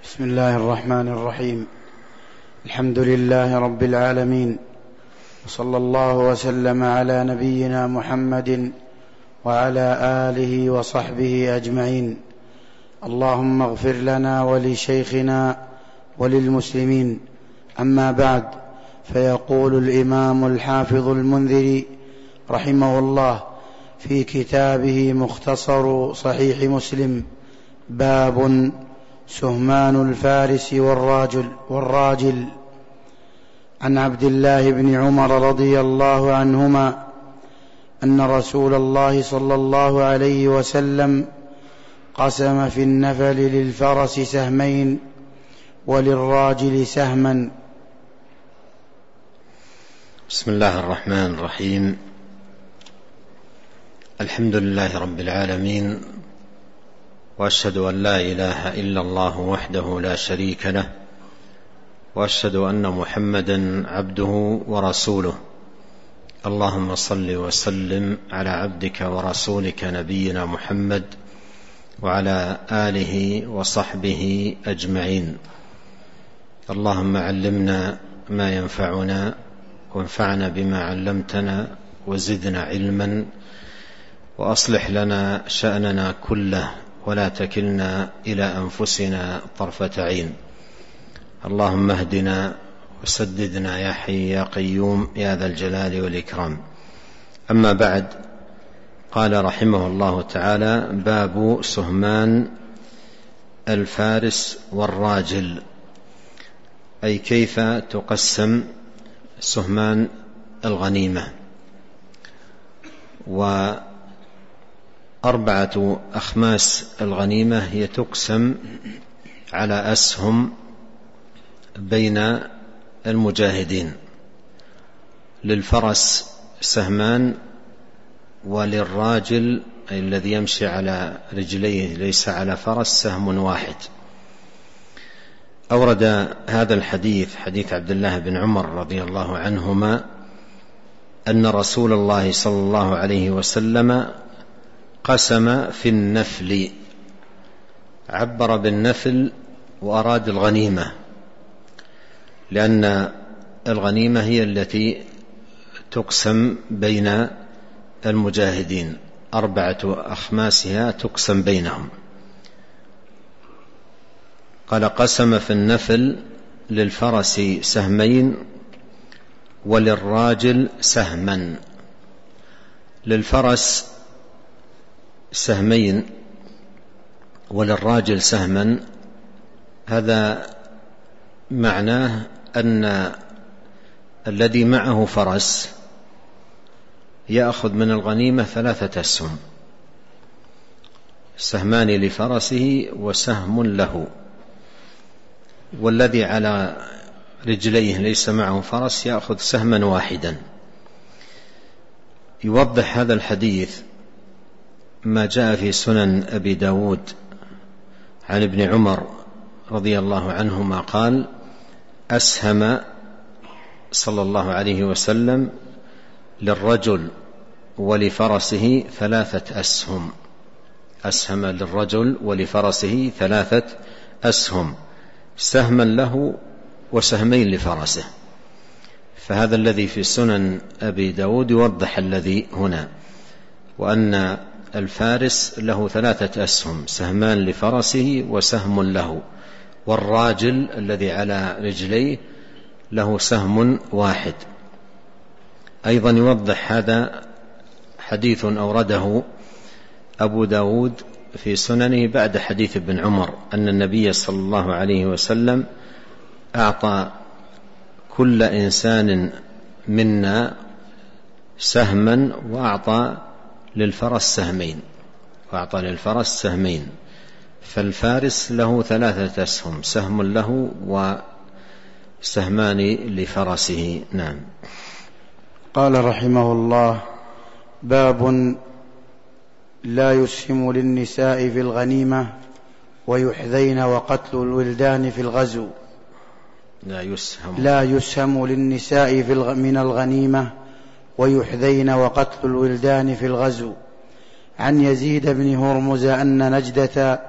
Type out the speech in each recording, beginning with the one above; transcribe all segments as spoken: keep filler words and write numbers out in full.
بسم الله الرحمن الرحيم. الحمد لله رب العالمين، وصلى الله وسلم على نبينا محمد وعلى آله وصحبه أجمعين. اللهم اغفر لنا ولشيخنا وللمسلمين. أما بعد، فيقول الإمام الحافظ المنذري رحمه الله في كتابه مختصر صحيح مسلم: باب سهمان الفارس والراجل, والراجل. عن عبد الله بن عمر رضي الله عنهما أن رسول الله صلى الله عليه وسلم قسم في النفل للفرس سهمين وللراجل سهما. بسم الله الرحمن الرحيم. الحمد لله رب العالمين، وأشهد أن لا إله إلا الله وحده لا شريك له، وأشهد أن محمدا عبده ورسوله. اللهم صل وسلم على عبدك ورسولك نبينا محمد وعلى آله وصحبه أجمعين. اللهم علمنا ما ينفعنا، وانفعنا بما علمتنا، وزدنا علما، وأصلح لنا شأننا كله، ولا تكلنا إلى أنفسنا طرفة عين. اللهم اهدنا وسددنا يا حي يا قيوم يا ذا الجلال والإكرام. أما بعد، قال رحمه الله تعالى: باب سهمان الفارس والراجل، أي كيف تقسم سهمان الغنيمة. وأربعة أخماس الغنيمة هي تقسم على أسهم بين المجاهدين: للفرس سهمان، وللراجل أي الذي يمشي على رجليه ليس على فرس سهم واحد. أورد هذا الحديث حديث عبد الله بن عمر رضي الله عنهما أن رسول الله صلى الله عليه وسلم قسم في النفل، عبر بالنفل وأراد الغنيمة، لأن الغنيمة هي التي تقسم بين المجاهدين، أربعة أخماسها تقسم بينهم. قال: قسم في النفل للفرس سهمين وللراجل سهما. للفرس سهمين وللراجل سهما، هذا معناه أن الذي معه فرس يأخذ من الغنيمة ثلاثة أسهم: سهمان لفرسه وسهم له، والذي على رجليه ليس معه فرس يأخذ سهما واحدا. يوضح هذا الحديث ما جاء في سنن أبي داود عن ابن عمر رضي الله عنهما قال: أسهم صلى الله عليه وسلم للرجل ولفرسه ثلاثة أسهم. أسهم للرجل ولفرسه ثلاثة أسهم، سهما له وسهمين لفرسه. فهذا الذي في سنن أبي داود يوضح الذي هنا، وأن الفارس له ثلاثة أسهم: سهمان لفرسه وسهم له، والراجل الذي على رجليه له سهم واحد. أيضا يوضح هذا حديث أورده أبو داود في سننه بعد حديث ابن عمر أن النبي صلى الله عليه وسلم أعطى كل إنسان منا سهما، وأعطى للفرس سهمين وأعطى للفرس سهمين فالفارس له ثلاثة أسهم: سهم له وسهمان لفرسه. نعم. قال رحمه الله: باب لا يسهم للنساء في الغنيمة ويحذين وقتل الولدان في الغزو. لا يسهم لا يسهم للنساء في من الغنيمة ويحذين وقتل الولدان في الغزو. عن يزيد بن هرمز أن نجدة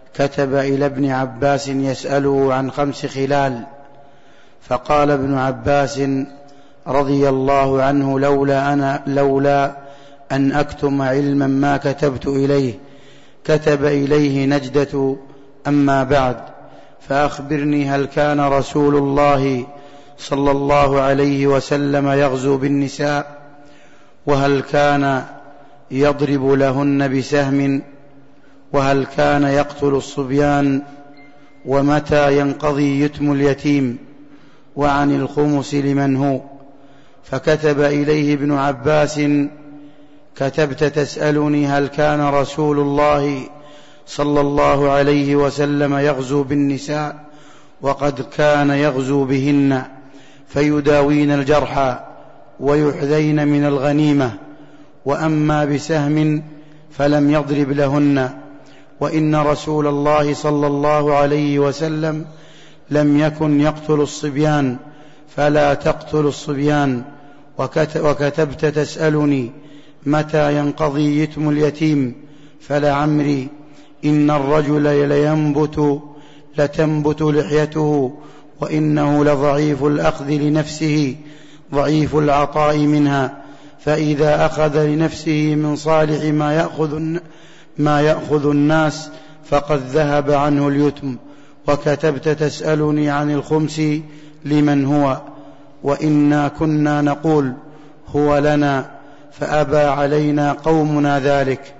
كتب إلى ابن عباس يسأله عن خمس خلال، فقال ابن عباس رضي الله عنه: لولا, أنا لولا أن أكتم علما ما كتبت إليه. كتب إليه: نجدة، أما بعد، فأخبرني، هل كان رسول الله صلى الله عليه وسلم يغزو بالنساء؟ وهل كان يضرب لهن بسهم؟ وهل كان يقتل الصبيان؟ ومتى ينقضي يتم اليتيم؟ وعن الخمس لمن هو؟ فكتب إليه ابن عباس: كتبت تسألني هل كان رسول الله صلى الله عليه وسلم يغزو بالنساء؟ وقد كان يغزو بهن، فيداوين الجرحى ويحذين من الغنيمة، وأما بسهم فلم يضرب لهن. وإن رسول الله صلى الله عليه وسلم لم يكن يقتل الصبيان، فلا تقتل الصبيان. وكتبت تسألني متى ينقضي يتم اليتيم؟ فلعمري إن الرجل لينبت لتنبت لحيته، وإنه لضعيف الأخذ لنفسه ضعيف العطاء منها، فإذا أخذ لنفسه من صالح ما يأخذ, ما يأخذ الناس فقد ذهب عنه اليتم. وكتبت تسألني عن الخمس لمن هو؟ وإنا كنا نقول هو لنا، فأبى علينا قومنا ذلك.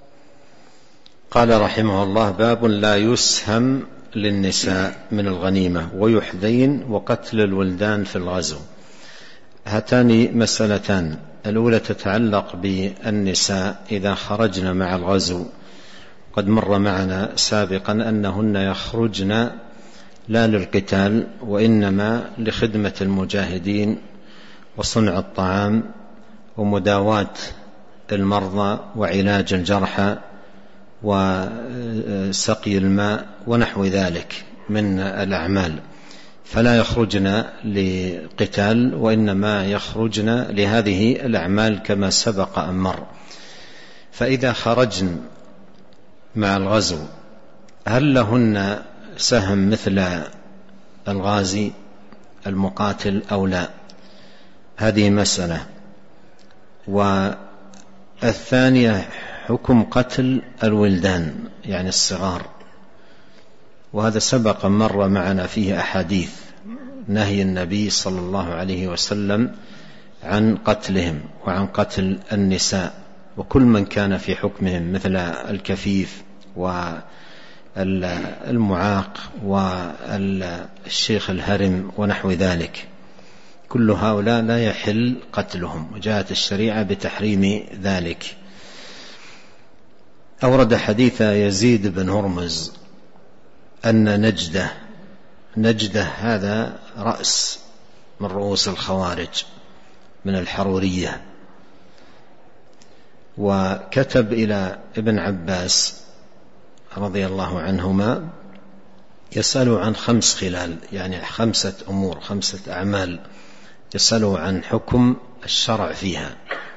قال رحمه الله: باب لا يسهم للنساء من الغنيمة ويحذين وقتل الولدان في الغزو. هاتان مسألتان، الأولى تتعلق بالنساء إذا خرجن مع الغزو. قد مر معنا سابقا أنهن يخرجن لا للقتال، وإنما لخدمة المجاهدين وصنع الطعام ومداواة المرضى وعلاج الجرحى وسقي الماء ونحو ذلك من الأعمال، فلا يخرجن لقتال، وإنما يخرجن لهذه الأعمال كما سبق أن مر. فإذا خرجن مع الغزو هل لهن سهم مثل الغازي المقاتل أو لا؟ هذه مسألة. والثانية حكم قتل الولدان يعني الصغار، وهذا سبق مر معنا فيه أحاديث نهي النبي صلى الله عليه وسلم عن قتلهم وعن قتل النساء وكل من كان في حكمهم مثل الكفيف والمعاق والشيخ الهرم ونحو ذلك، كل هؤلاء لا يحل قتلهم، وجاءت الشريعة بتحريم ذلك. أورد حديث يزيد بن هرمز أن نجدة نجدة هذا رأس من رؤوس الخوارج من الحرورية، وكتب إلى ابن عباس رضي الله عنهما يسأله عن خمس خلال، يعني خمسة أمور، خمسة أعمال، يسأله عن حكم الشرع فيها.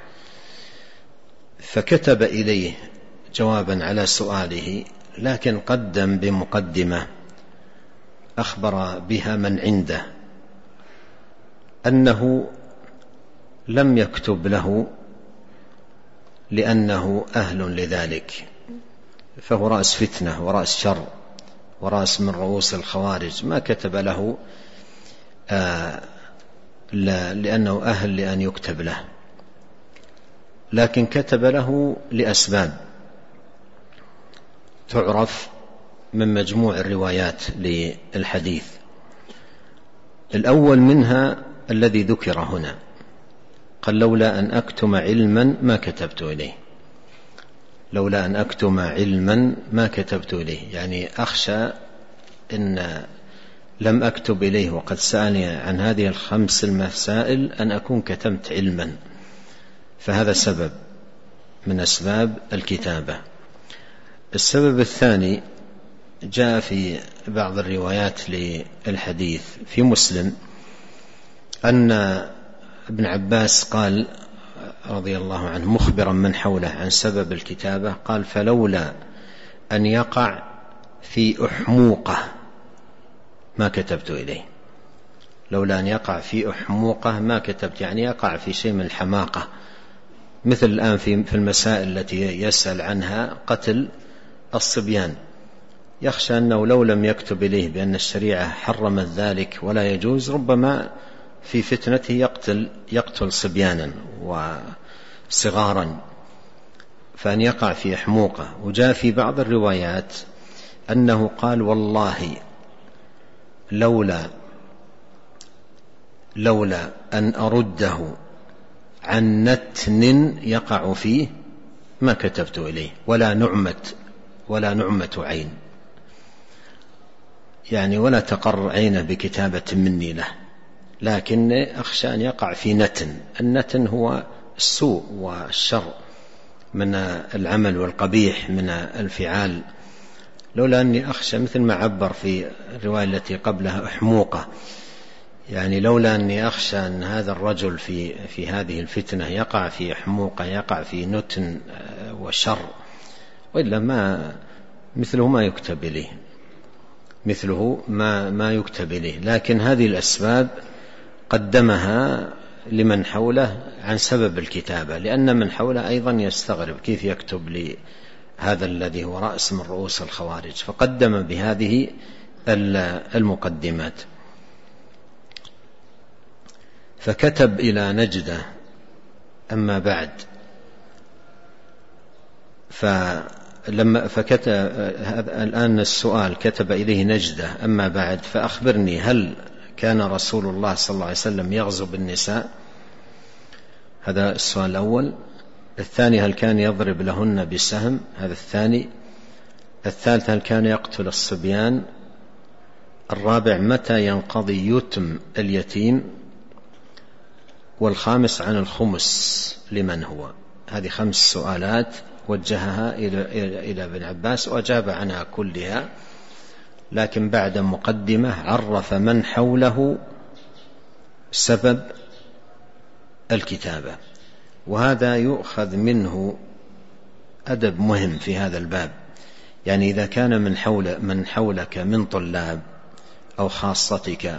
فكتب إليه جوابا على سؤاله، لكن قدم بمقدمة أخبر بها من عنده أنه لم يكتب له لأنه أهل لذلك، فهو رأس فتنة ورأس شر ورأس من رؤوس الخوارج، ما كتب له آه لأنه أهل لأن يكتب له، لكن كتب له لأسباب تعرف من مجموع الروايات للحديث. الأول منها الذي ذكر هنا، قال: لولا أن أكتم علما ما كتبت إليه. لولا أن أكتم علما ما كتبت إليه، يعني أخشى إن لم أكتب إليه وقد سألني عن هذه الخمس المسائل أن أكون كتمت علما، فهذا سبب من أسباب الكتابة. السبب الثاني جاء في بعض الروايات للحديث في مسلم أن ابن عباس قال رضي الله عنه مخبرا من حوله عن سبب الكتابة، قال: فلولا أن يقع في أحموقة ما كتبت إليه. لولا أن يقع في أحموقة ما كتبت، يعني يقع في شيء من الحماقة، مثل الآن في المسائل التي يسأل عنها قتل الصبيان، يخشى أنه لو لم يكتب إليه بأن الشريعة حرمت ذلك ولا يجوز، ربما في فتنته يقتل, يقتل صبيانا وصغارا، فأن يقع في أحموقة. وجاء في بعض الروايات أنه قال والله لولا لولا أن أرده عن نتن يقع فيه ما كتبت إليه ولا نعمة ولا نعمة عين، يعني ولا تقر عينه بكتابة مني له، لكن أخشى أن يقع في نتن. النتن هو السوء والشر من العمل والقبيح من الفعال. لولا أني أخشى، مثل ما عبر في الرواية التي قبلها أحموقة، يعني لولا أني أخشى أن هذا الرجل في, في هذه الفتنة يقع في أحموقة، يقع في نتن وشر، وإلا ما مثله ما يكتب إليه مثله ما, ما يكتب إليه. لكن هذه الأسباب قدمها لمن حوله عن سبب الكتابة، لأن من حوله أيضا يستغرب كيف يكتب لهذا الذي هو رأس من رؤوس الخوارج، فقدم بهذه المقدمات. فكتب إلى نجدة. أما بعد، فلما فكتب الآن السؤال كتب إليه نجدة. أما بعد فأخبرني، هل كان رسول الله صلى الله عليه وسلم يغزو بالنساء؟ هذا السؤال الأول. الثاني، هل كان يضرب لهن بسهم؟ هذا الثاني. الثالث، هل كان يقتل الصبيان؟ الرابع، متى ينقضي يتم اليتيم؟ والخامس، عن الخمس لمن هو؟ هذه خمس سؤالات وجهها إلى ابن عباس وأجاب عنها كلها، لكن بعد مقدمة عرف من حوله سبب الكتابة. وهذا يؤخذ منه أدب مهم في هذا الباب، يعني إذا كان من حول من حولك من طلاب أو خاصتك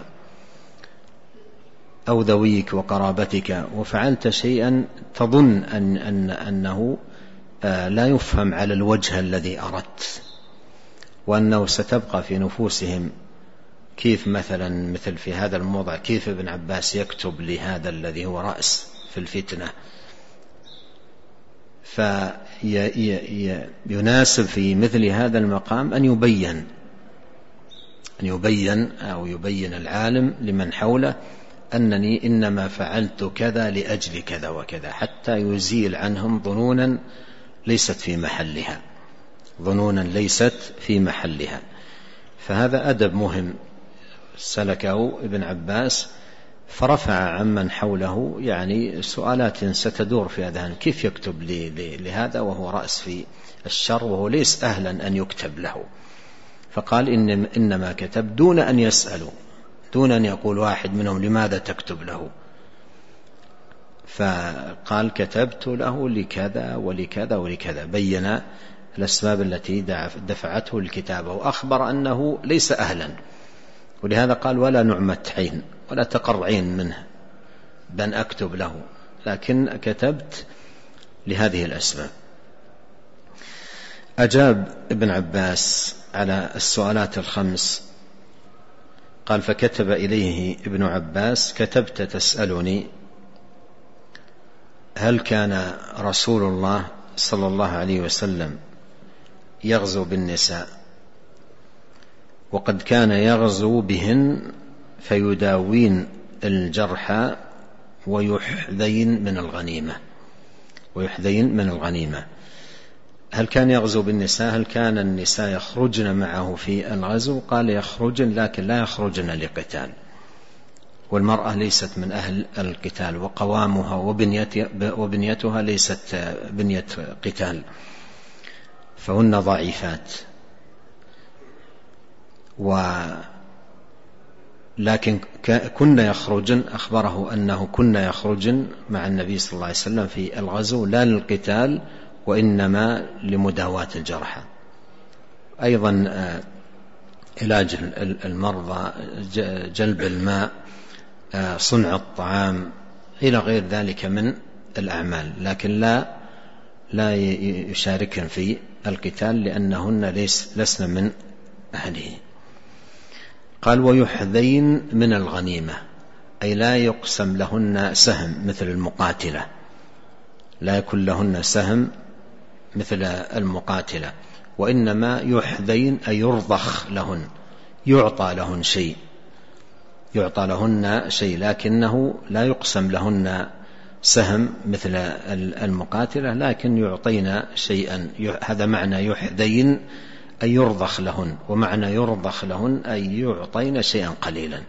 أو ذويك وقرابتك وفعلت شيئا تظن أن أن أنه لا يفهم على الوجه الذي أردت، وأنه ستبقى في نفوسهم كيف مثلا مثل في هذا الموضع كيف ابن عباس يكتب لهذا الذي هو رأس في الفتنة، فيناسب في مثل هذا المقام أن يبين أن يبين أو يبين العالم لمن حوله أنني إنما فعلت كذا لأجل كذا وكذا، حتى يزيل عنهم ظنونا ليست في محلها ظنونا ليست في محلها. فهذا أدب مهم سلكه ابن عباس، فرفع عمن حوله يعني سؤالات ستدور في أذهان، كيف يكتب لهذا وهو رأس في الشر وهو ليس أهلا أن يكتب له؟ فقال إن إنما كتب دون أن يسألوا، دون أن يقول واحد منهم لماذا تكتب له، فقال كتبت له لكذا ولكذا ولكذا، بين الأسباب التي دفعته الكتابة، وأخبر أنه ليس أهلا، ولهذا قال ولا نعمة عين ولا تقر عين منه بأن أكتب له، لكن كتبت لهذه الأسباب. أجاب ابن عباس على السؤالات الخمس، قال فكتب إليه ابن عباس كتبت تسألني هل كان رسول الله صلى الله عليه وسلم يغزو بالنساء، وقد كان يغزو بهن فيداوين الجرحى ويحذين من الغنيمة ويحذين من الغنيمة. هل كان يغزو بالنساء؟ هل كان النساء يخرجن معه في الغزو؟ قال يخرجن، لكن لا يخرجن لقتال، والمرأة ليست من أهل القتال، وقوامها وبنيتها ليست بنية قتال، فهن ضعيفات. ولكن كنا يخرجن، أخبره أنه كنا يخرجن مع النبي صلى الله عليه وسلم في الغزو لا للقتال وإنما لمداواة الجرحى. أيضا علاج المرضى، جلب الماء، صنع الطعام إلى غير ذلك من الأعمال، لكن لا لا يشاركن في القتال لأنهن ليس لسن من أهله. قال ويحذين من الغنيمة، أي لا يقسم لهن سهم مثل المقاتلة، لا يكون لهن سهم مثل المقاتلة، وإنما يحذين أي يرضخ لهن، يعطى لهن شيء، يعطى لهن شيء، لكنه لا يقسم لهن سهم مثل المقاتلة، لكن يعطينا شيئا. هذا معنى يحذين أي يرضخ لهن، ومعنى يرضخ لهن أي يعطينا شيئا قليلا.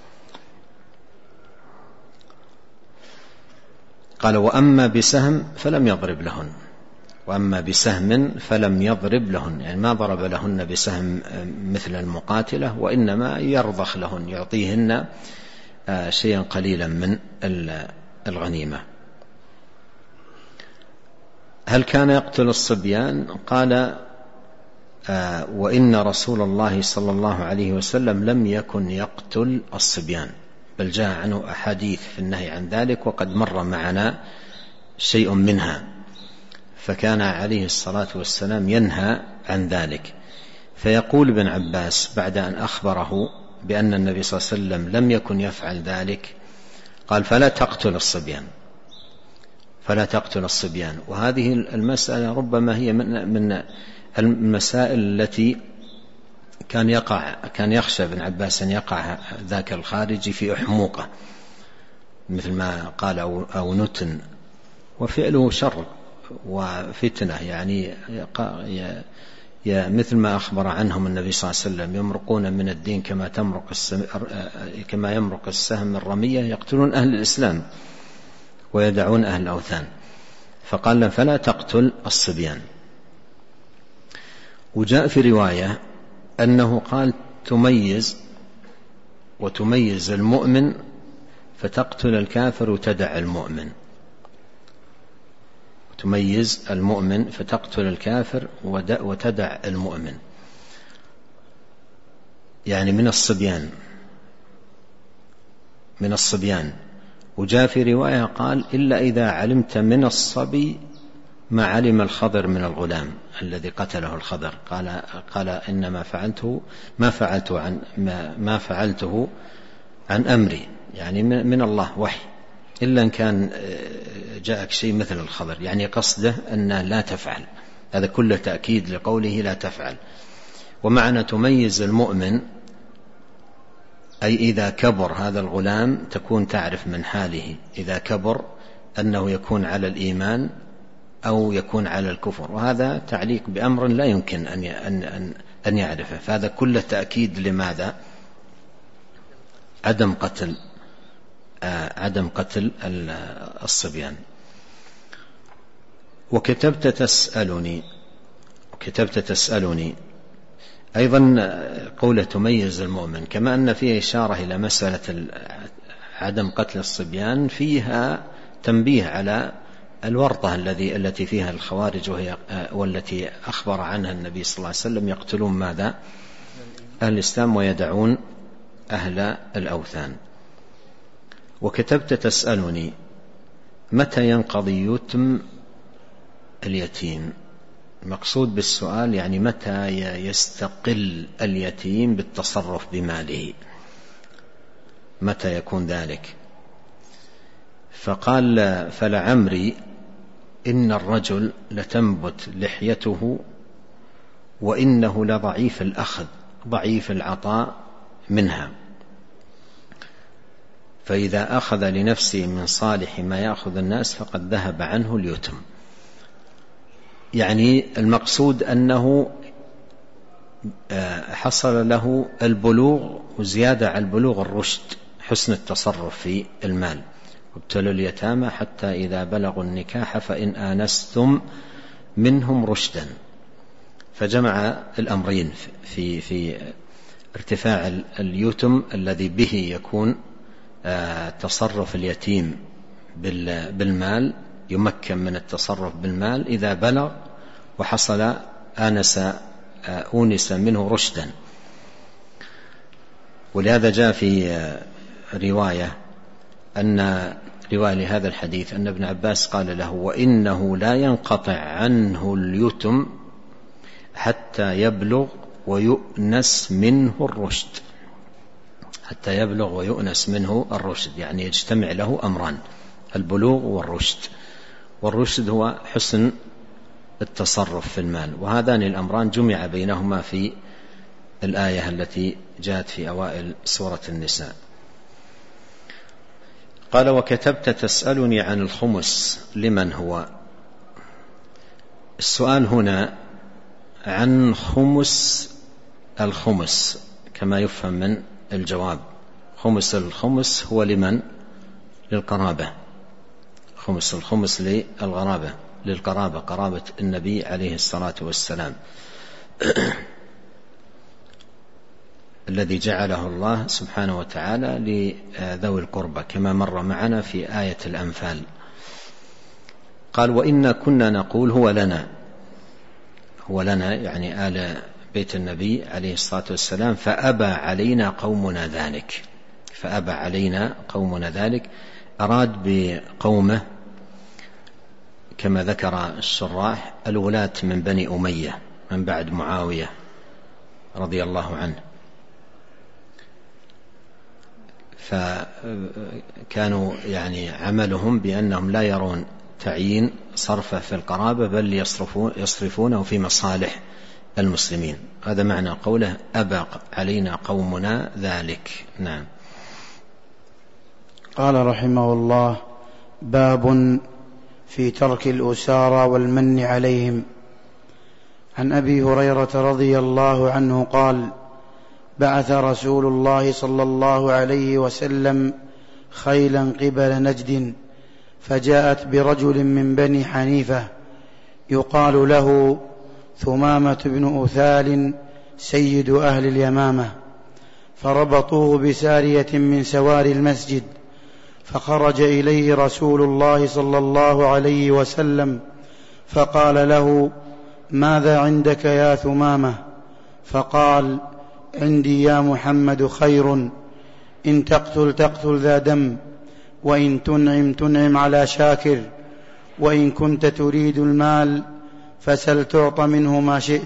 قال وأما بسهم فلم يضرب لهن، وأما بسهم فلم يضرب لهن، يعني ما ضرب لهن بسهم مثل المقاتلة، وإنما يرضخ لهن، يعطيهن شيئا قليلا من الغنيمة. هل كان يقتل الصبيان؟ قال وإن رسول الله صلى الله عليه وسلم لم يكن يقتل الصبيان، بل جاء عنه أحاديث في النهي عن ذلك، وقد مر معنا شيء منها، فكان عليه الصلاة والسلام ينهى عن ذلك. فيقول ابن عباس بعد أن أخبره بأن النبي صلى الله عليه وسلم لم يكن يفعل ذلك، قال فلا تقتل الصبيان، فلا تقتل الصبيان. وهذه المسألة ربما هي من المسائل التي كان يقع كان يخشى ابن عباس أن يقع ذاك الخارجي في أحموقة، مثل ما قال أو نتن، وفعله شر وفتنة، يعني مثل ما أخبر عنهم النبي صلى الله عليه وسلم يمرقون من الدين كما تمرق كما يمرق السهم من رمية، يقتلون أهل الإسلام ويدعون أهل الأوثان. فقال فلا تقتل الصبيان. وجاء في رواية أنه قال تميز وتميز المؤمن فتقتل الكافر وتدع المؤمن، تميز المؤمن فتقتل الكافر وتدع المؤمن، يعني من الصبيان من الصبيان. وجاء في رواية قال إلا إذا علمت من الصبي ما علم الخضر من الغلام الذي قتله الخضر، قال قال إنما فعلته ما فعلته عن ما, ما فعلته عن أمري، يعني من الله وحي، إلا إن كان جاءك شيء مثل الخضر، يعني قصده أن لا تفعل، هذا كله تأكيد لقوله لا تفعل. ومعنى تميز المؤمن أي إذا كبر هذا الغلام تكون تعرف من حاله إذا كبر أنه يكون على الإيمان أو يكون على الكفر، وهذا تعليق بأمر لا يمكن أن أن أن يعرفه، فهذا كله تأكيد لماذا؟ عدم قتل عدم قتل الصبيان. وكتبت تسألني وكتبت تسألني أيضا قولة تميز المؤمن، كما أن فيه إشارة إلى مسألة عدم قتل الصبيان، فيها تنبيه على الورطة الذي التي فيها الخوارج، وهي والتي أخبر عنها النبي صلى الله عليه وسلم، يقتلون ماذا؟ أهل الإسلام ويدعون أهل الأوثان. وكتبت تسألني متى ينقضي يتم اليتيم؟ المقصود بالسؤال يعني متى يستقل اليتيم بالتصرف بماله، متى يكون ذلك؟ فقال فلعمري إن الرجل لتنبت لحيته وإنه لضعيف الأخذ ضعيف العطاء منها، فإذا أخذ لنفسه من صالح ما يأخذ الناس فقد ذهب عنه اليتم. يعني المقصود أنه حصل له البلوغ وزيادة على البلوغ الرشد، حسن التصرف في المال. وابتلوا اليتامى حتى إذا بلغوا النكاح فإن آنستم منهم رشدا، فجمع الأمرين في في ارتفاع اليتم الذي به يكون تصرف اليتيم بالمال، يمكن من التصرف بالمال إذا بلغ وحصل آنس أونس منه رشدا. ولهذا جاء في رواية أن رواية لهذا الحديث أن ابن عباس قال له: وإنه لا ينقطع عنه اليتم حتى يبلغ ويؤنس منه الرشد. حتى يبلغ ويؤنس منه الرشد يعني يجتمع له أمران: البلوغ والرشد. والرشد هو حسن التصرف في المال، وهذان الأمران جمع بينهما في الآية التي جاءت في أوائل سورة النساء. قال: وكتبت تسألني عن الخمس لمن هو. السؤال هنا عن خمس الخمس كما يفهم من الجواب. خمس الخمس هو لمن؟ للقرابة. خمس الخمس للغرابة للقرابة قرابة النبي عليه الصلاة والسلام الذي جعله الله سبحانه وتعالى لذوي القربى كما مر معنا في آية الأنفال. قال: وإنا كنا نقول هو لنا. هو لنا يعني آل بيت النبي عليه الصلاة والسلام. فأبى علينا قومنا ذلك. فأبى علينا قومنا ذلك أراد بقومه كما ذكر الشراح الولاة من بني أمية من بعد معاوية رضي الله عنه، فكانوا يعني عملهم بأنهم لا يرون تعيين صرفه في القرابة بل يصرفون يصرفونه في مصالح المسلمين. هذا معنى قوله أبى علينا قومنا ذلك. نعم. قال رحمه الله: باب في ترك الأسارى والمن عليهم. عن أبي هريرة رضي الله عنه قال: بعث رسول الله صلى الله عليه وسلم خيلا قبل نجد، فجاءت برجل من بني حنيفة يقال له ثمامة بن أثال سيد أهل اليمامة، فربطوه بسارية من سواري المسجد، فخرج إليه رسول الله صلى الله عليه وسلم فقال له: ماذا عندك يا ثمامة؟ فقال: عندي يا محمد خير، إن تقتل تقتل ذا دم، وإن تنعم تنعم على شاكر، وإن كنت تريد المال فسل تعط منه ما شئت.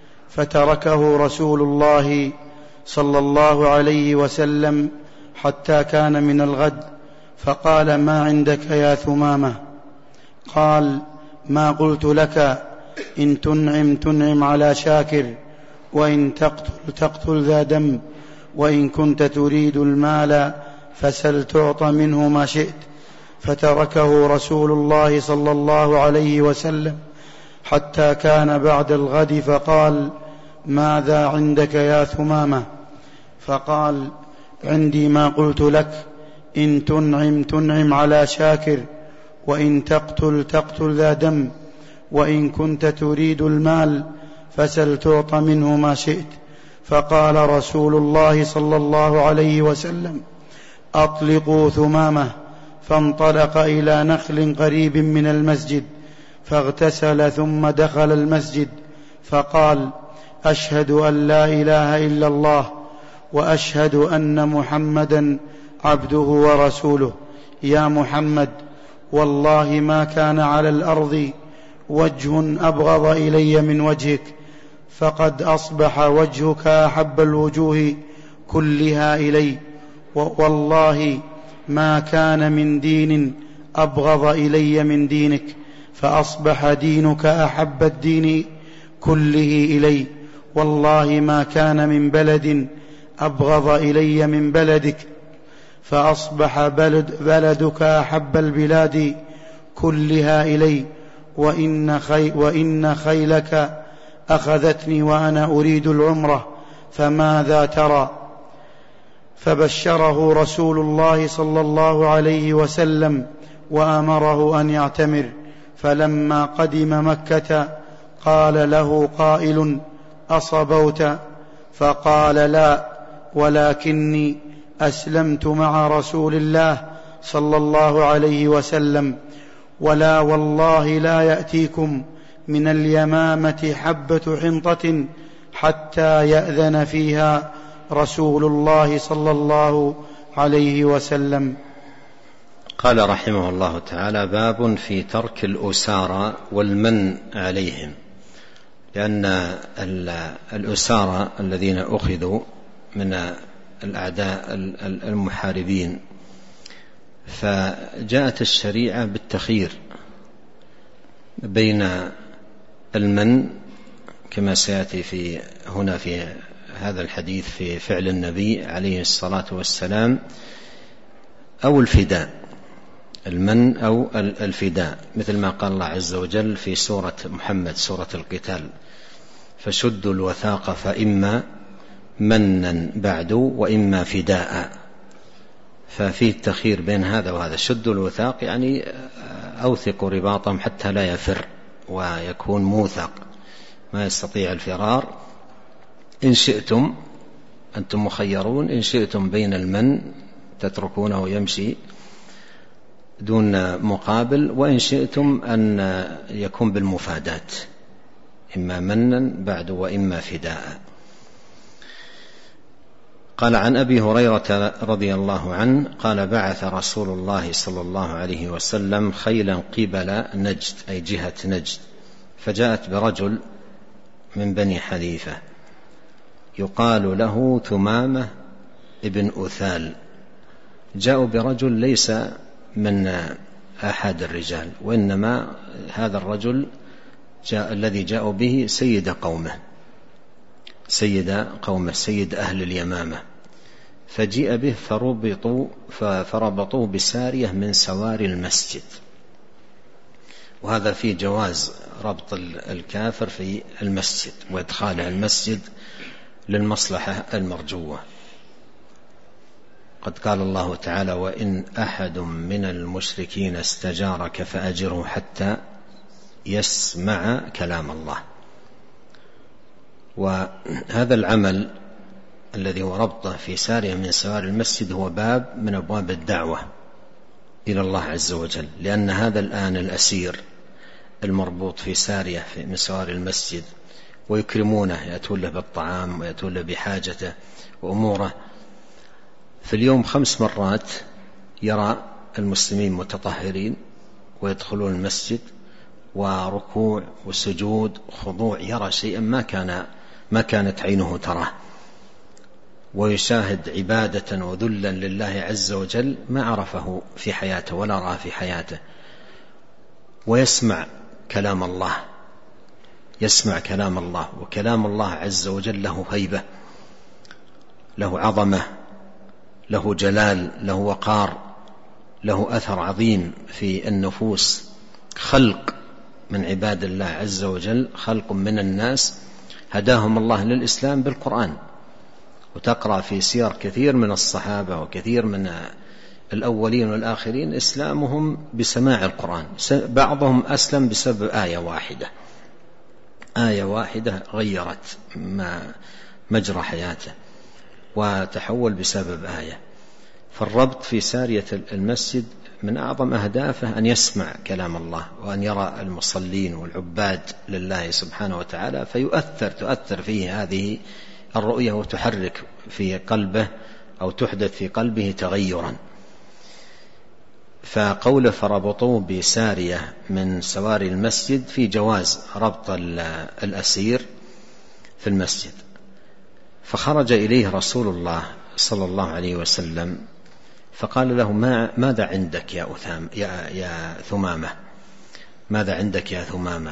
فتركه رسول الله صلى الله عليه وسلم حتى كان من الغد، فقال: ما عندك يا ثمامة؟ قال: ما قلت لك، إن تنعم تنعم على شاكر، وإن تقتل تقتل ذا دم، وإن كنت تريد المال فسل تعط منه ما شئت. فتركه رسول الله صلى الله عليه وسلم حتى كان بعد الغد، فقال: ماذا عندك يا ثمامة؟ فقال: عندي ما قلت لك، إن تنعم تنعم على شاكر، وإن تقتل تقتل ذا دم، وإن كنت تريد المال فسل تعط منه ما شئت. فقال رسول الله صلى الله عليه وسلم: أطلقوا ثمامة. فانطلق إلى نخل قريب من المسجد فاغتسل ثم دخل المسجد فقال: أشهد أن لا إله إلا الله وأشهد أن محمدا عبده ورسوله. يا محمد، والله ما كان على الأرض وجه أبغض إلي من وجهك، فقد أصبح وجهك أحب الوجوه كلها إلي، والله ما كان من دين أبغض إلي من دينك، فأصبح دينك أحب الدين كله إلي، والله ما كان من بلد أبغض إلي من بلدك، فأصبح بلد بلدك أحب البلاد كلها إلي، وإن, خي وإن خيلك أخذتني وأنا أريد العمرة، فماذا ترى؟ فبشره رسول الله صلى الله عليه وسلم وأمره أن يعتمر. فلما قدم مكة قال له قائل: أصبوت؟ فقال: لا، ولكني أسلمت مع رسول الله صلى الله عليه وسلم، ولا والله لا يأتيكم من اليمامة حبة حنطة حتى يأذن فيها رسول الله صلى الله عليه وسلم. قال رحمه الله تعالى: باب في ترك الأسارى والمن عليهم. لأن الأسارى الذين أخذوا من الأعداء المحاربين، فجاءت الشريعة بالتخيير بين المن كما سيأتي في هنا في هذا الحديث في فعل النبي عليه الصلاة والسلام، أو الفداء، المن أو الفداء، مثل ما قال الله عز وجل في سورة محمد سورة القتال: فشدوا الوثاق فإما منا بعد وإما فداء. ففيه التخيير بين هذا وهذا. شدوا الوثاق يعني أوثقوا رباطهم حتى لا يفر ويكون موثق ما يستطيع الفرار. إن شئتم، أنتم مخيرون، إن شئتم بين المن تتركونه يمشي دون مقابل، وإن شئتم أن يكون بالمفادات، إما منا بعد وإما فداء. قال: عن أبي هريرة رضي الله عنه قال: بعث رسول الله صلى الله عليه وسلم خيلا قبل نجد، أي جهة نجد، فجاءت برجل من بني حنيفة يقال له ثمامة ابن أثال. جاءوا برجل ليس من أحد الرجال، وإنما هذا الرجل جاء الذي جاءوا به سيد قومه، سيد قومه سيد أهل اليمامة. فجيء به فربطوا فربطوه بسارية من سواري المسجد. وهذا فيه جواز ربط الكافر في المسجد وإدخاله المسجد للمصلحة المرجوة. قد قال الله تعالى: وإن أحد من المشركين استجارك فأجره حتى يسمع كلام الله. وهذا العمل الذي هو ربطه في سارية من سواري المسجد هو باب من أبواب الدعوة إلى الله عز وجل، لأن هذا الآن الأسير المربوط في سارية من سواري المسجد ويكرمونه، يأتون له بالطعام ويأتون له بحاجته وأموره، في اليوم خمس مرات يرى المسلمين متطهرين ويدخلون المسجد، وركوع وسجود خضوع، يرى شيئا ما كان ما كانت عينه تراه، ويشاهد عبادة وذلا لله عز وجل ما عرفه في حياته ولا رأى في حياته، ويسمع كلام الله، يسمع كلام الله. وكلام الله عز وجل له هيبة، له عظمة، له جلال، له وقار، له أثر عظيم في النفوس. خلق من عباد الله عز وجل، خلق من الناس هداهم الله للإسلام بالقرآن. وتقرأ في سير كثير من الصحابة وكثير من الأولين والآخرين إسلامهم بسماع القرآن. بعضهم أسلم بسبب آية واحدة، آية واحدة غيرت ما مجرى حياته وتحول بسبب آية. فالربط في سارية المسجد من أعظم أهدافه أن يسمع كلام الله، وأن يرى المصلين والعباد لله سبحانه وتعالى، فيؤثر تؤثر فيه هذه الرؤية وتحرك في قلبه أو تحدث في قلبه تغيرا. فقول فربطوه بسارية من سواري المسجد في جواز ربط الأسير في المسجد. فخرج إليه رسول الله صلى الله عليه وسلم فقال له: ما ماذا عندك يا أثام يا, يا ثمامة ماذا عندك يا ثمامة؟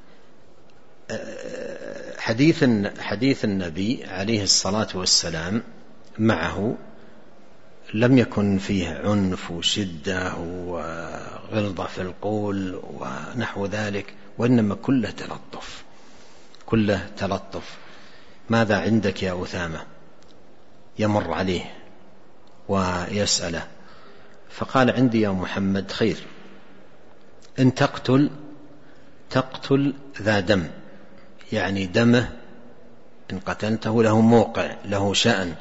حديث حديث النبي عليه الصلاة والسلام معه لم يكن فيه عنف وشدة وغلظة في القول ونحو ذلك، وإنما كله تلطف، كله تلطف. ماذا عندك يا أثامة؟ يمر عليه ويسأله، فقال: عندي يا محمد خير، إن تقتل تقتل ذا دم، يعني دمه إن قتلته له موقع، له شأن،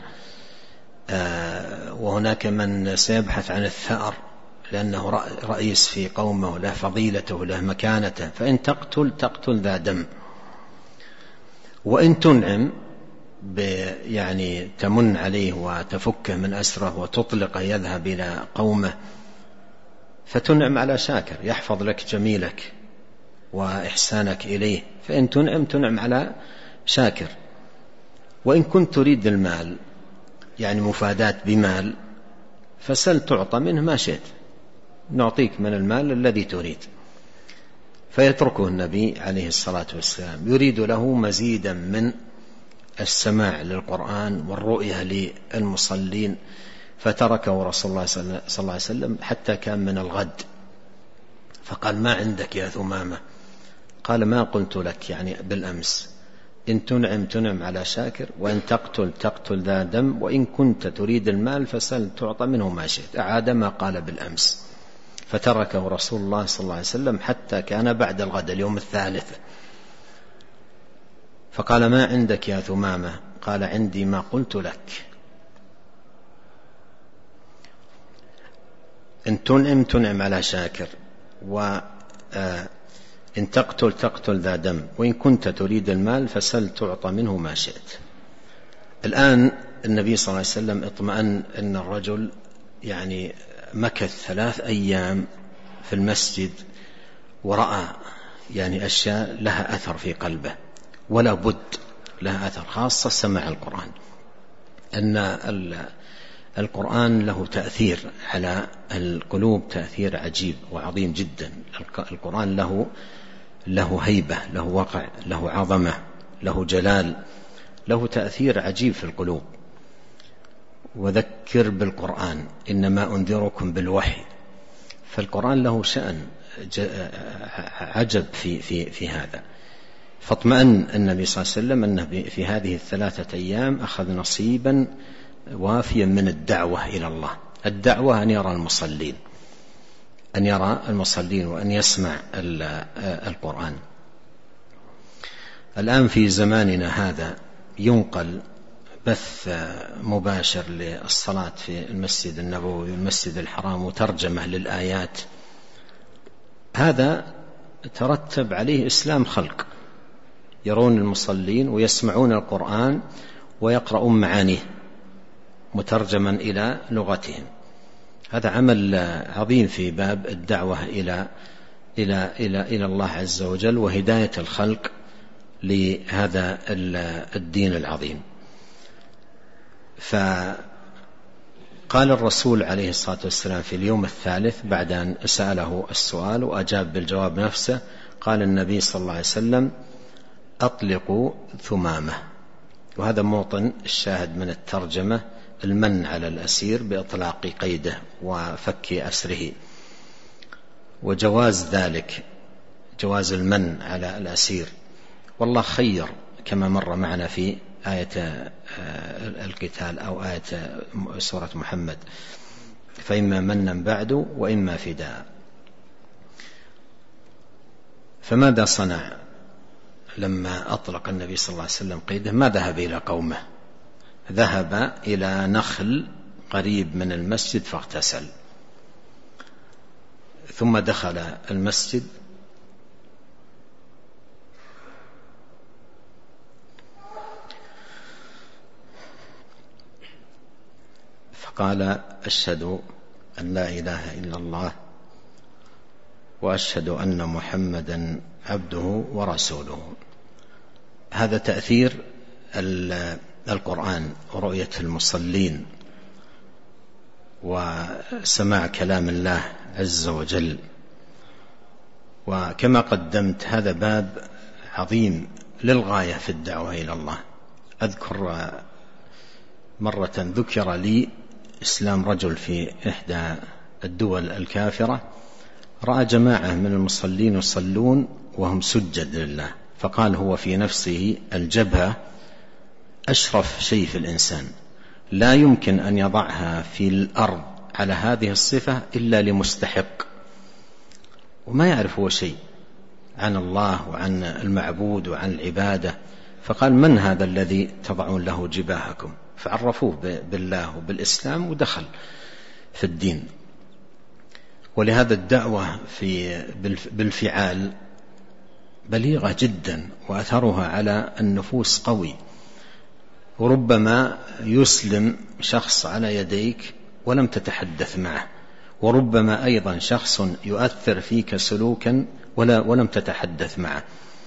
آه وهناك من سيبحث عن الثأر لأنه رئيس في قومه، له فضيلته له مكانته، فإن تقتل تقتل ذا دم، وإن تنعم يعني تمن عليه وتفكه من أسره وتطلقه يذهب إلى قومه، فتنعم على شاكر يحفظ لك جميلك وإحسانك إليه، فإن تنعم تنعم على شاكر. وإن كنت تريد المال يعني مفادات بمال فسل تعطى منه ما شئت، نعطيك من المال الذي تريد. فيتركه النبي عليه الصلاة والسلام، يريد له مزيدا من السماع للقرآن والرؤية للمصلين، فتركه رسول الله صلى الله عليه وسلم حتى كان من الغد. فقال: ما عندك يا ثمامة؟ قال: ما قلت لك يعني بالأمس، إن تنعم تنعم على شاكر، وإن تقتل تقتل ذا دم، وإن كنت تريد المال فسل تعطى منه ما شئت. أعاد ما قال بالأمس. فتركه رسول الله صلى الله عليه وسلم حتى كان بعد الغد اليوم الثالث. فقال: ما عندك يا ثمامة؟ قال: عندي ما قلت لك، إن تنعم تنعم على شاكر، وإن تقتل تقتل ذا دم، وإن كنت تريد المال فسل تعطى منه ما شئت. الآن النبي صلى الله عليه وسلم اطمأن أن الرجل يعني مكث ثلاث أيام في المسجد، ورأى يعني أشياء لها أثر في قلبه، ولا بد لها أثر، خاصة سماع القرآن، أن القرآن له تأثير على القلوب، تأثير عجيب وعظيم جدا. القرآن له له هيبة، له وقع، له عظمة، له جلال، له تأثير عجيب في القلوب. وذكر بالقرآن إنما أنذركم بالوحي. فالقرآن له شأن عجب في في في هذا. فاطمأن النبي صلى الله عليه وسلم أنه في هذه الثلاثة أيام أخذ نصيبا وافيا من الدعوة إلى الله. الدعوة أن يرى المصلين، أن يرى المصلين وأن يسمع القرآن. الآن في زماننا هذا ينقل بث مباشر للصلاة في المسجد النبوي والمسجد الحرام وترجمة للآيات. هذا ترتب عليه إسلام خلق، يرون المصلين ويسمعون القرآن ويقرؤون معانيه مترجما إلى لغتهم. هذا عمل عظيم في باب الدعوة إلى إلى إلى إلى الله عز وجل وهداية الخلق لهذا الدين العظيم. فقال الرسول عليه الصلاة والسلام في اليوم الثالث بعد أن سأله السؤال وأجاب بالجواب نفسه، قال النبي صلى الله عليه وسلم: أطلقوا ثمامة. وهذا موطن الشاهد من الترجمة، المن على الأسير بإطلاق قيده وفك أسره، وجواز ذلك، جواز المن على الأسير. والله خير كما مر معنا في آية القتال أو آية سورة محمد: فإما منا بعد وإما فداء. فماذا صنع لما أطلق النبي صلى الله عليه وسلم قيده؟ ما ذهب إلى قومه، ذهب إلى نخل قريب من المسجد فاغتسل، ثم دخل المسجد فقال: أشهد أن لا إله إلا الله وأشهد أن محمدا عبده ورسوله. هذا تأثير القرآن ورؤية المصلين وسماع كلام الله عز وجل. وكما قدمت هذا باب عظيم للغاية في الدعوة إلى الله. أذكر مرة ذكر لي إسلام رجل في إحدى الدول الكافرة، رأى جماعة من المصلين يصلون وهم سجد لله، فقال هو في نفسه: الجبهة أشرف شيء في الإنسان، لا يمكن أن يضعها في الأرض على هذه الصفة إلا لمستحق، وما يعرف هو شيء عن الله وعن المعبود وعن العبادة. فقال: من هذا الذي تضعون له جباهكم؟ فعرفوه بالله وبالإسلام ودخل في الدين. ولهذا الدعوة في بالفعال بليغة جدا وأثرها على النفوس قوي. وربما يسلم شخص على يديك ولم تتحدث معه، وربما أيضا شخص يؤثر فيك سلوكا ولا ولم تتحدث معه.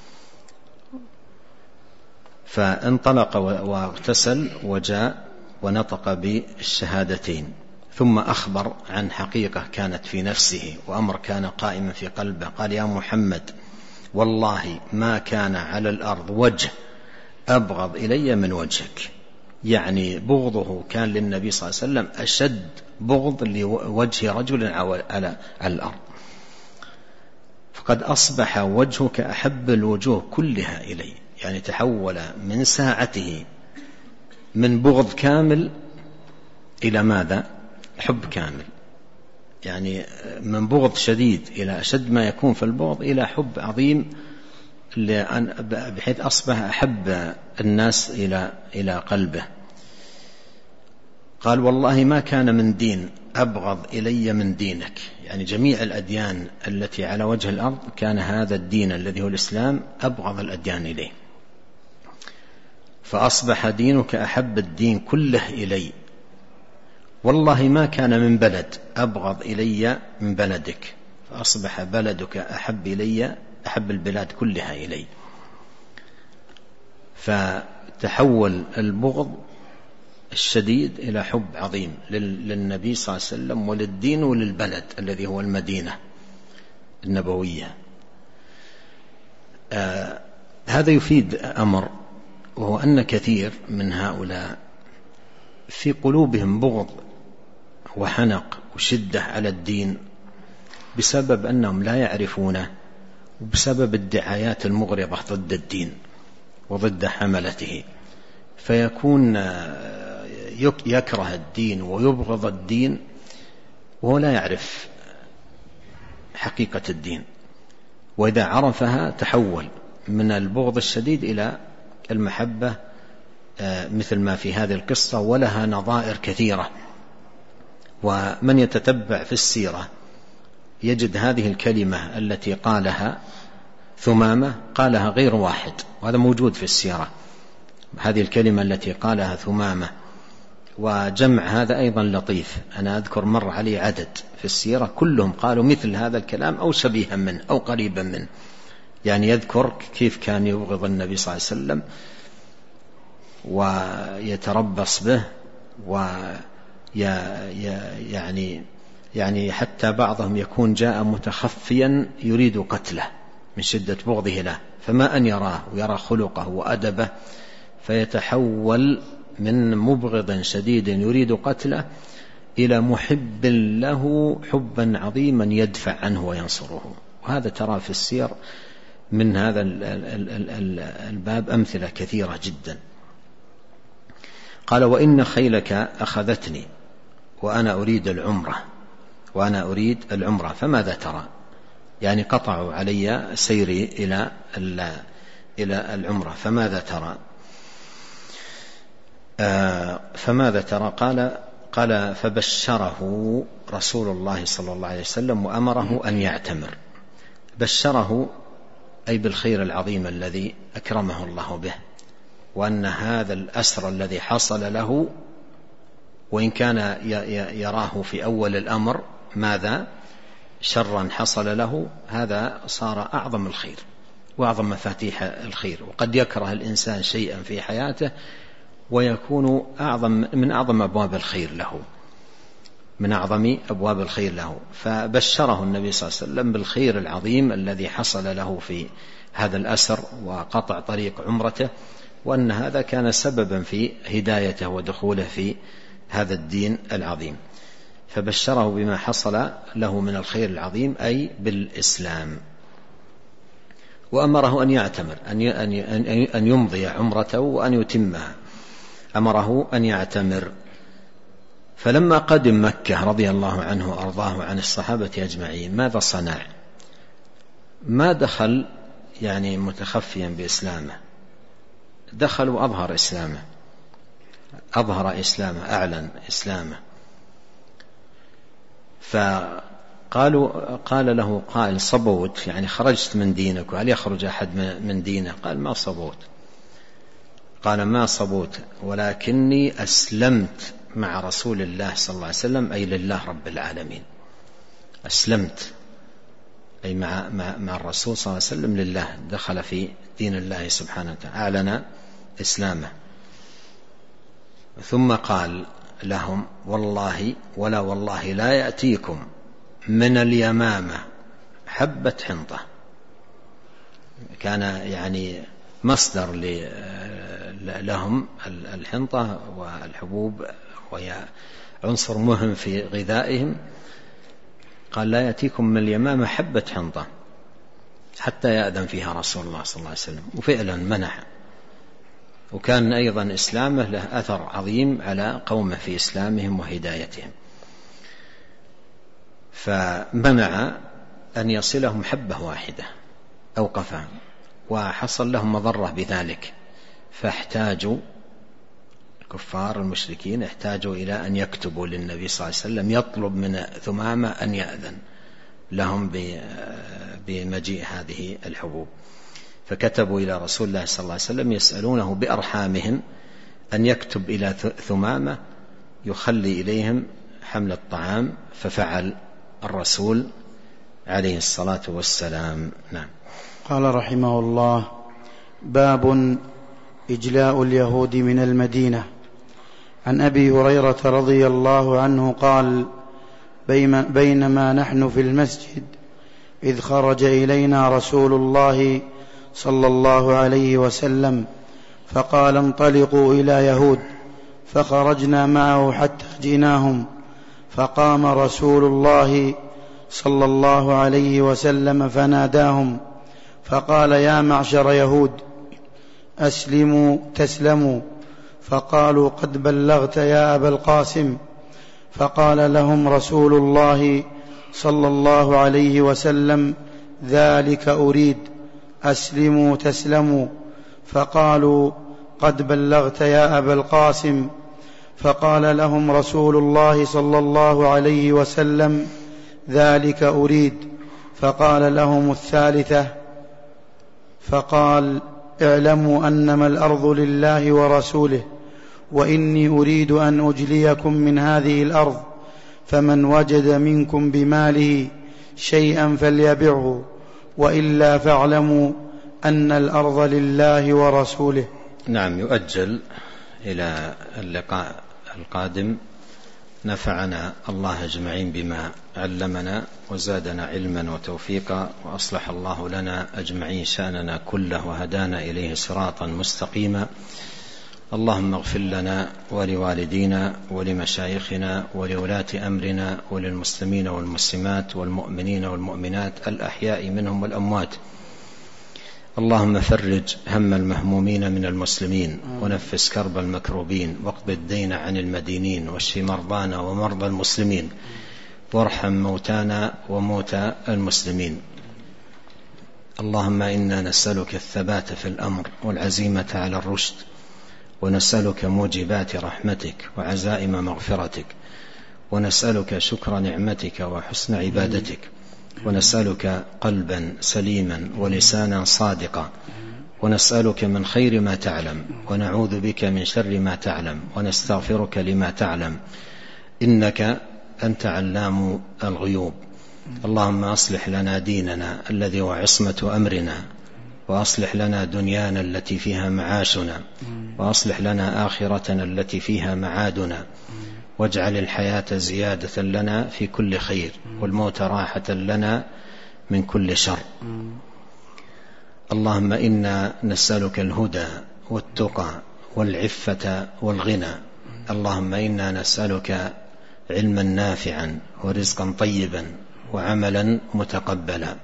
فانطلق واغتسل وجاء ونطق بالشهادتين، ثم أخبر عن حقيقة كانت في نفسه وأمر كان قائما في قلبه. قال: يا محمد، والله ما كان على الأرض وجه أبغض إلي من وجهك. يعني بغضه كان للنبي صلى الله عليه وسلم أشد بغض لوجه رجل على الأرض. فقد أصبح وجهك أحب الوجوه كلها إلي، يعني تحول من ساعته من بغض كامل إلى ماذا؟ حب كامل. يعني من بغض شديد إلى أشد ما يكون في البغض إلى حب عظيم، بحيث أصبح أحب الناس إلى إلى قلبه. قال: والله ما كان من دين أبغض إلي من دينك. يعني جميع الأديان التي على وجه الأرض كان هذا الدين الذي هو الإسلام أبغض الأديان إليه، فأصبح دينك أحب الدين كله إلي. والله ما كان من بلد أبغض إلي من بلدك، فأصبح بلدك أحب إلي أحب البلاد كلها إلي. فتحول البغض الشديد إلى حب عظيم للنبي صلى الله عليه وسلم وللدين وللبلد الذي هو المدينة النبوية. آه هذا يفيد أمر، وهو أن كثير من هؤلاء في قلوبهم بغض وحنق وشدة على الدين بسبب أنهم لا يعرفونه، وبسبب الدعايات المغرضة ضد الدين وضد حملته، فيكون يكره الدين ويبغض الدين وهو لا يعرف حقيقة الدين. وإذا عرفها تحول من البغض الشديد إلى المحبة، مثل ما في هذه القصة، ولها نظائر كثيرة. ومن يتتبع في السيرة يجد هذه الكلمة التي قالها ثمامة قالها غير واحد، وهذا موجود في السيرة، هذه الكلمة التي قالها ثمامة. وجمع هذا أيضا لطيف، أنا أذكر مر علي عدد في السيرة كلهم قالوا مثل هذا الكلام أو شبيها منه أو قريبا منه. يعني يذكر كيف كان يبغض النبي صلى الله عليه وسلم ويتربص به، ويعني يعني حتى بعضهم يكون جاء متخفيا يريد قتله من شدة بغضه له، فما أن يراه ويرى خلقه وأدبه، فيتحول من مبغض شديد يريد قتله إلى محب له حبا عظيما يدفع عنه وينصره. وهذا ترى في السير من هذا الباب أمثلة كثيرة جدا. قال: وإن خيلك أخذتني وأنا أريد العمرة وأنا أريد العمرة فماذا ترى؟ يعني قطعوا علي سيري إلى إلى العمرة فماذا ترى؟ آه فماذا ترى؟ قال قال فبشره رسول الله صلى الله عليه وسلم وأمره أن يعتمر. بشره أي بالخير العظيم الذي أكرمه الله به، وأن هذا الأسر الذي حصل له، وإن كان يراه في أول الأمر ماذا شرا حصل له، هذا صار أعظم الخير وأعظم مفاتيح الخير. وقد يكره الإنسان شيئا في حياته ويكون أعظم من أعظم أبواب الخير له من أعظم أبواب الخير له. فبشره النبي صلى الله عليه وسلم بالخير العظيم الذي حصل له في هذا الأسر وقطع طريق عمرته، وأن هذا كان سببا في هدايته ودخوله في هذا الدين العظيم. فبشره بما حصل له من الخير العظيم أي بالإسلام، وأمره أن يعتمر أن يمضي عمرته وأن يتمها، أمره أن يعتمر. فلما قدم مكة رضي الله عنه وأرضاه عن الصحابة أجمعين ماذا صنع؟ ما دخل يعني متخفيا بإسلامه، دخل وأظهر إسلامه، أظهر إسلامه، أعلن إسلامه. فقالوا قال له قائل: صبوت، يعني خرجت من دينك، وهل يخرج أحد من دينه؟ قال: ما صبوت. قال ما صبوت ولكني أسلمت مع رسول الله صلى الله عليه وسلم، أي لله رب العالمين. أسلمت أي مع, مع, مع الرسول صلى الله عليه وسلم لله، دخل في دين الله سبحانه وتعالى، أعلن إسلامه. ثم قال لهم والله ولا والله لا يأتيكم من اليمامة حبة حنطة. كان يعني مصدر لهم الحنطة والحبوب، وهي عنصر مهم في غذائهم. قال لا يأتيكم من اليمامة حبة حنطة حتى يأذن فيها رسول الله صلى الله عليه وسلم. وفعلا منح، وكان أيضا إسلامه له أثر عظيم على قومه في إسلامهم وهدايتهم، فمنع أن يصلهم حبة واحدة أوقفها، وحصل لهم مضرة بذلك، فاحتاجوا الكفار المشركين احتاجوا إلى أن يكتبوا للنبي صلى الله عليه وسلم يطلب من ثمامة أن يأذن لهم بمجيء هذه الحبوب. فكتبوا إلى رسول الله صلى الله عليه وسلم يسألونه بأرحامهم أن يكتب إلى ثمامة يخلي إليهم حمل الطعام، ففعل الرسول عليه الصلاة والسلام. نعم. قال رحمه الله: باب إجلاء اليهود من المدينة. عن أبي هريرة رضي الله عنه قال: بينما نحن في المسجد إذ خرج إلينا رسول الله صلى الله عليه وسلم فقال: انطلقوا إلى يهود. فخرجنا معه حتى جئناهم، فقام رسول الله صلى الله عليه وسلم فناداهم فقال: يا معشر يهود أسلموا تسلموا. فقالوا: قد بلغت يا أبا القاسم. فقال لهم رسول الله صلى الله عليه وسلم: ذلك أريد، أسلموا تسلموا. فقالوا: قد بلغت يا أبا القاسم. فقال لهم رسول الله صلى الله عليه وسلم: ذلك أريد. فقال لهم الثالثة، فقال: اعلموا أنما الأرض لله ورسوله، وإني أريد أن أجليكم من هذه الأرض، فمن وجد منكم بماله شيئا فليبعه، وإلا فاعلموا أن الأرض لله ورسوله. نعم. يؤجل إلى اللقاء القادم. نفعنا الله أجمعين بما علمنا وزادنا علما وتوفيقا، وأصلح الله لنا أجمعين شأننا كله وهدانا إليه صراطا مستقيما. اللهم اغفر لنا ولوالدينا ولمشايخنا ولولاة أمرنا وللمسلمين والمسلمات والمؤمنين والمؤمنات الأحياء منهم والأموات. اللهم فرج هم المهمومين من المسلمين، ونفس كرب المكروبين، واقض الدين عن المدينين، واشف مرضانا ومرضى المسلمين، وارحم موتانا وموتى المسلمين. اللهم إنا نسألك الثبات في الأمر والعزيمة على الرشد، ونسألك موجبات رحمتك وعزائم مغفرتك، ونسألك شكر نعمتك وحسن عبادتك، ونسألك قلبا سليما ولسانا صادقا، ونسألك من خير ما تعلم، ونعوذ بك من شر ما تعلم، ونستغفرك لما تعلم، إنك أنت علام الغيوب. اللهم أصلح لنا ديننا الذي هو عصمة أمرنا، وأصلح لنا دنيانا التي فيها معاشنا، وأصلح لنا آخرتنا التي فيها معادنا، واجعل الحياة زيادة لنا في كل خير، والموت راحة لنا من كل شر. اللهم إنا نسألك الهدى والتقى والعفة والغنى. اللهم إنا نسألك علما نافعا ورزقا طيبا وعملا متقبلا.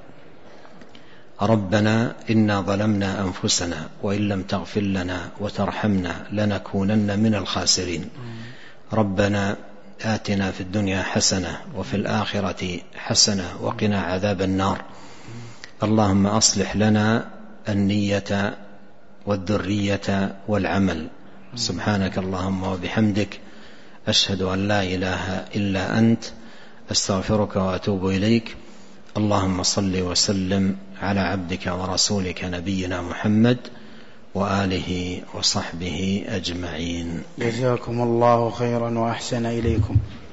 ربنا إنا ظلمنا أنفسنا، وإن لم تغفر لنا وترحمنا لنكونن من الخاسرين. ربنا آتنا في الدنيا حسنة وفي الآخرة حسنة وقنا عذاب النار. اللهم أصلح لنا النية والذرية والعمل. سبحانك اللهم وبحمدك، أشهد أن لا إله إلا أنت، أستغفرك وأتوب إليك. اللهم صل وسلم على عبدك ورسولك نبينا محمد، وآله وصحبه أجمعين. جزاكم الله خيرا وأحسن إليكم.